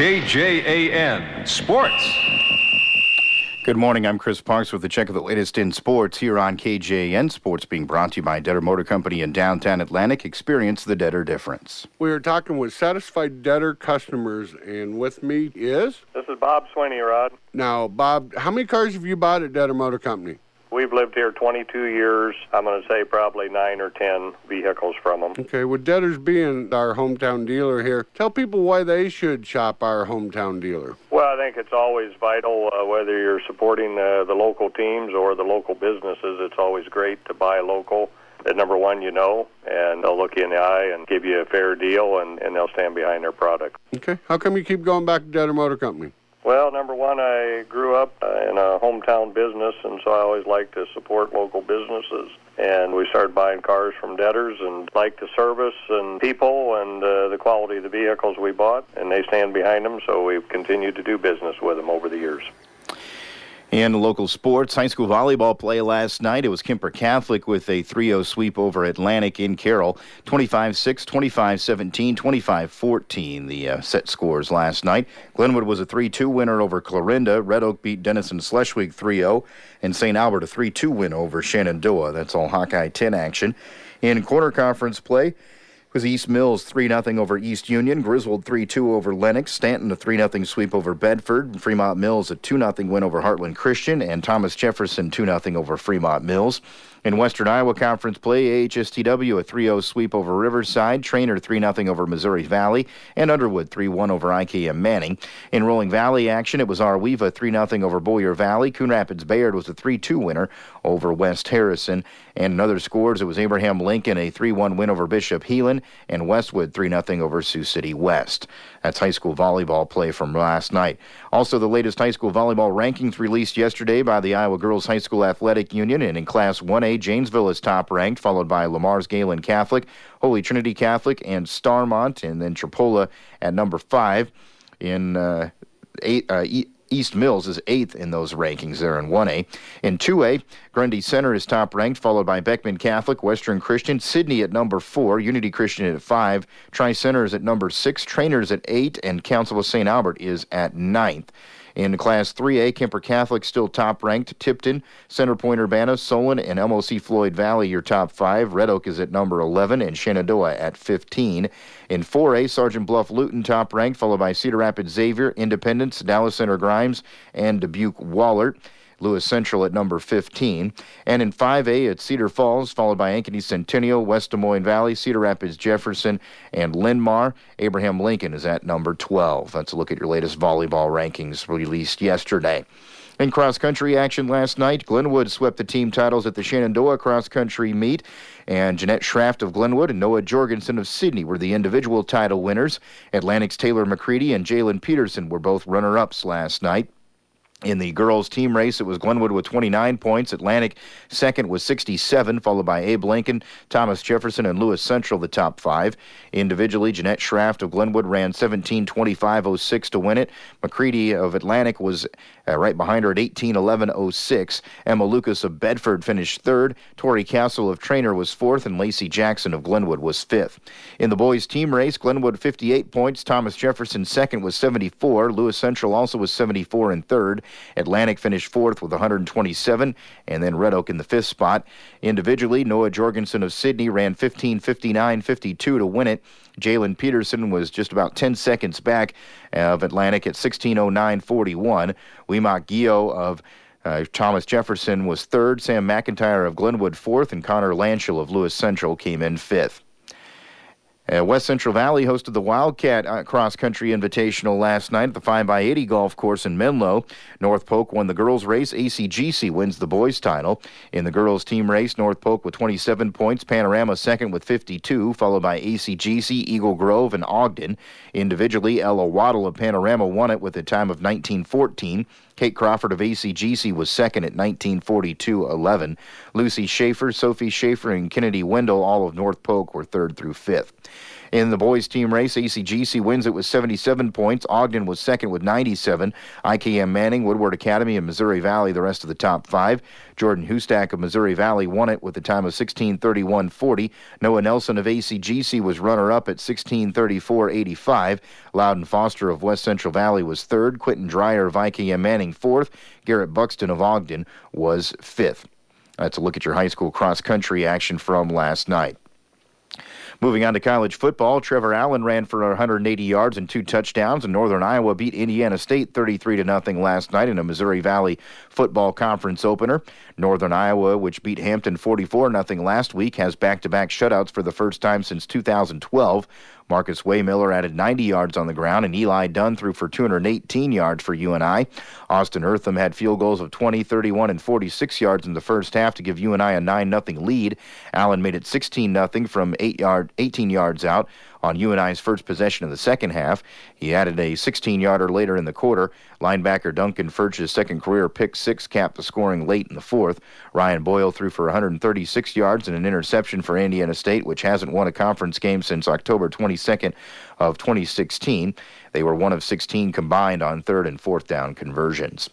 KJAN Sports. Good morning, I'm Chris Parks with a check of the latest in sports here on KJAN Sports, being brought to you by Detter Motor Company in downtown Atlantic. Experience the Detter difference. We are talking with satisfied Detter customers, and with me is... This is Bob Sweeney, Rod. Now, Bob, how many cars have you bought at Detter Motor Company? We've lived here 22 years. I'm going to say probably 9 or 10 vehicles from them. Okay, with Detter's being our hometown dealer here, tell people why they should shop our hometown dealer. Well, I think it's always vital, whether you're supporting the local teams or the local businesses, it's always great to buy local. At number one, you know, and they'll look you in the eye and give you a fair deal, and they'll stand behind their product. Okay, how come you keep going back to Detter Motor Company? Well, number one, I grew up in a hometown business, and so I always like to support local businesses. And we started buying cars from Detters and like the service and people and the quality of the vehicles we bought, and they stand behind them, so we've continued to do business with them over the years. In local sports, high school volleyball play last night. It was Kemper Catholic with a 3-0 sweep over Atlantic in Carroll. 25-6, 25-17, 25-14, the set scores last night. Glenwood was a 3-2 winner over Clarinda. Red Oak beat Denison Schleswig 3-0. And St. Albert a 3-2 win over Shenandoah. That's all Hawkeye 10 action. In quarter conference play, was East Mills 3-0 over East Union, Griswold 3-2 over Lennox, Stanton a 3-0 sweep over Bedford, Fremont Mills a 2-0 win over Heartland Christian, and Thomas Jefferson 2-0 over Fremont Mills. In Western Iowa Conference play, AHSTW a 3-0 sweep over Riverside, Trainer 3-0 over Missouri Valley, and Underwood 3-1 over IKM Manning. In Rolling Valley action, it was Arweva 3-0 over Boyer Valley. Coon Rapids Bayard was a 3-2 winner over West Harrison. And in other scores, it was Abraham Lincoln a 3-1 win over Bishop Heelan, and Westwood 3-0 over Sioux City West. That's high school volleyball play from last night. Also, the latest high school volleyball rankings released yesterday by the Iowa Girls High School Athletic Union, and in Class 1A, Janesville is top-ranked, followed by Lamar's Galen Catholic, Holy Trinity Catholic, and Starmont, and then Chipola at number 5. In East Mills is 8th in those rankings there in 1A. In 2A, Grundy Center is top-ranked, followed by Beckman Catholic, Western Christian, Sydney at number 4, Unity Christian at 5, Tri-Center is at number 6, Trainers at 8, and Council of St. Albert is at 9th. In Class 3A, Kemper Catholic still top-ranked. Tipton, Center Point Urbana, Solon, and MOC Floyd Valley your top 5. Red Oak is at number 11, and Shenandoah at 15. In 4A, Sergeant Bluff Luton top-ranked, followed by Cedar Rapids Xavier, Independence, Dallas Center Grimes, and Dubuque Wahlert. Lewis Central at number 15. And in 5A, it's Cedar Falls, followed by Ankeny Centennial, West Des Moines Valley, Cedar Rapids Jefferson, and Linn-Mar. Abraham Lincoln is at number 12. That's a look at your latest volleyball rankings released yesterday. In cross-country action last night, Glenwood swept the team titles at the Shenandoah cross-country meet, and Jeanette Schraft of Glenwood and Noah Jorgensen of Sydney were the individual title winners. Atlantic's Taylor McCready and Jalen Peterson were both runner-ups last night. In the girls' team race, it was Glenwood with 29 points. Atlantic second with 67, followed by Abe Lincoln, Thomas Jefferson, and Lewis Central, the top 5. Individually, Jeanette Schraft of Glenwood ran 17:25.06 to win it. McCready of Atlantic was right behind her at 18:11.06. Emma Lucas of Bedford finished 3rd. Tori Castle of Trainer was 4th, and Lacey Jackson of Glenwood was 5th. In the boys' team race, Glenwood 58 points. Thomas Jefferson second with 74. Lewis Central also was 74 and 3rd. Atlantic finished 4th with 127, and then Red Oak in the 5th spot. Individually, Noah Jorgensen of Sydney ran 15:59.52 to win it. Jalen Peterson was just about 10 seconds back of Atlantic at 16:09.41. Weemock Gio of Thomas Jefferson was 3rd. Sam McIntyre of Glenwood 4th, and Connor Lanschel of Lewis Central came in 5th. West Central Valley hosted the Wildcat cross-country invitational last night at the 5x80 golf course in Menlo. North Polk won the girls' race. ACGC wins the boys' title. In the girls' team race, North Polk with 27 points, Panorama second with 52, followed by ACGC, Eagle Grove, and Ogden. Individually, Ella Waddle of Panorama won it with a time of 19:14. Kate Crawford of ACGC was second at 19:42.11. Lucy Schaefer, Sophie Schaefer, and Kennedy Wendell, all of North Polk, were 3rd through 5th. In the boys team race, ACGC wins it with 77 points. Ogden was second with 97. IKM Manning, Woodward Academy, and Missouri Valley, the rest of the top five. Jordan Hustack of Missouri Valley won it with a time of 16:31.40. Noah Nelson of ACGC was runner-up at 16:34.85. Loudon Foster of West Central Valley was third. Quentin Dreyer of IKM Manning fourth. Garrett Buxton of Ogden was fifth. That's a look at your high school cross-country action from last night. Moving on to college football, Trevor Allen ran for 180 yards and 2 touchdowns, and Northern Iowa beat Indiana State 33-0 last night in a Missouri Valley Football Conference opener. Northern Iowa, which beat Hampton 44-0 last week, has back-to-back shutouts for the first time since 2012. Marcus Waymiller added 90 yards on the ground, and Eli Dunn threw for 218 yards for UNI. Austin Eartham had field goals of 20, 31, and 46 yards in the first half to give UNI a 9-0 lead. Allen made it 16-0 from 18 yards out on UNI's first possession of the second half. He added a 16-yarder later in the quarter. Linebacker Duncan Furch's second career pick six capped the scoring late in the fourth. Ryan Boyle threw for 136 yards and an interception for Indiana State, which hasn't won a conference game since October 22nd of 2016. They were 1 of 16 combined on third and fourth down conversions.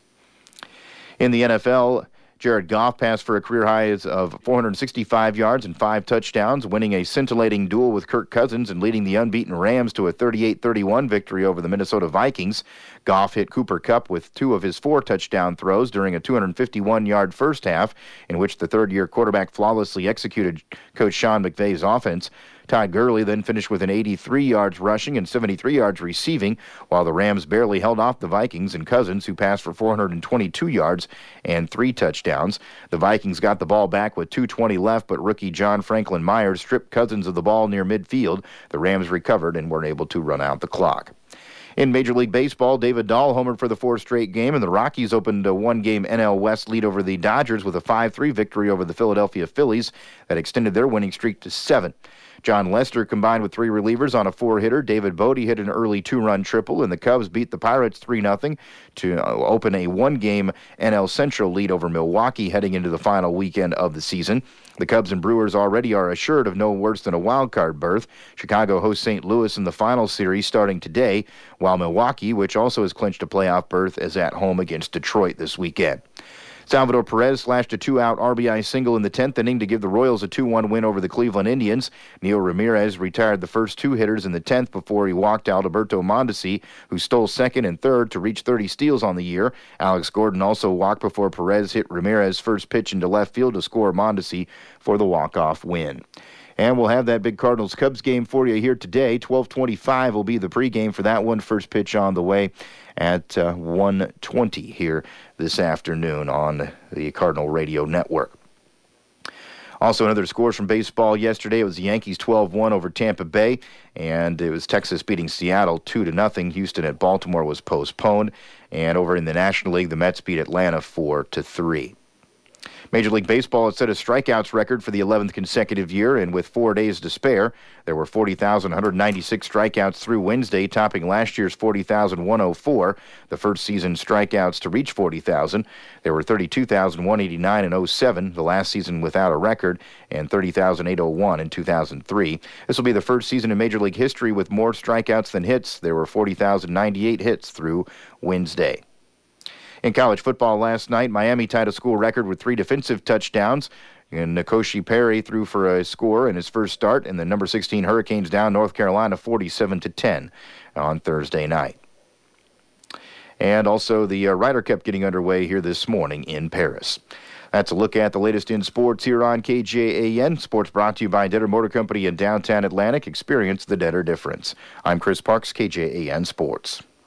In the NFL, Jared Goff passed for a career high of 465 yards and 5 touchdowns, winning a scintillating duel with Kirk Cousins and leading the unbeaten Rams to a 38-31 victory over the Minnesota Vikings. Goff hit Cooper Kupp with 2 of his 4 touchdown throws during a 251-yard first half, in which the third-year quarterback flawlessly executed Coach Sean McVay's offense. Todd Gurley then finished with an 83 yards rushing and 73 yards receiving, while the Rams barely held off the Vikings and Cousins, who passed for 422 yards and 3 touchdowns. The Vikings got the ball back with 2:20 left, but rookie John Franklin Myers stripped Cousins of the ball near midfield. The Rams recovered and weren't able to run out the clock. In Major League Baseball, David Dahl homered for the 4th straight game, and the Rockies opened a 1-game NL West lead over the Dodgers with a 5-3 victory over the Philadelphia Phillies that extended their winning streak to 7. John Lester combined with 3 relievers on a 4-hitter. David Bodie hit an early 2-run triple, and the Cubs beat the Pirates 3-0 to open a 1-game NL Central lead over Milwaukee heading into the final weekend of the season. The Cubs and Brewers already are assured of no worse than a wild-card berth. Chicago hosts St. Louis in the final series starting today, while Milwaukee, which also has clinched a playoff berth, is at home against Detroit this weekend. Salvador Perez slashed a 2-out RBI single in the 10th inning to give the Royals a 2-1 win over the Cleveland Indians. Neil Ramirez retired the first 2 hitters in the 10th before he walked out Alberto Mondesi, who stole second and third to reach 30 steals on the year. Alex Gordon also walked before Perez hit Ramirez's first pitch into left field to score Mondesi for the walk-off win. And we'll have that big Cardinals-Cubs game for you here today. 12:25 will be the pregame for that one. First pitch on the way at 1:20 here this afternoon on the Cardinal Radio Network. Also, another scores from baseball yesterday. It was the Yankees 12-1 over Tampa Bay, and it was Texas beating Seattle 2-0. Houston at Baltimore was postponed. And over in the National League, the Mets beat Atlanta 4-3. Major League Baseball has set a strikeouts record for the 11th consecutive year, and with 4 days to spare, there were 40,196 strikeouts through Wednesday, topping last year's 40,104, the first season strikeouts to reach 40,000. There were 32,189 in 07, the last season without a record, and 30,801 in 2003. This will be the first season in Major League history with more strikeouts than hits. There were 40,098 hits through Wednesday. In college football last night, Miami tied a school record with 3 defensive touchdowns. And Nkosi Perry threw for a score in his first start, and the number 16 Hurricanes down North Carolina 47-10 on Thursday night. And also the Ryder Cup getting underway here this morning in Paris. That's a look at the latest in sports here on KJAN. Sports brought to you by Detter Motor Company in downtown Atlantic. Experience the Detter difference. I'm Chris Parks, KJAN Sports.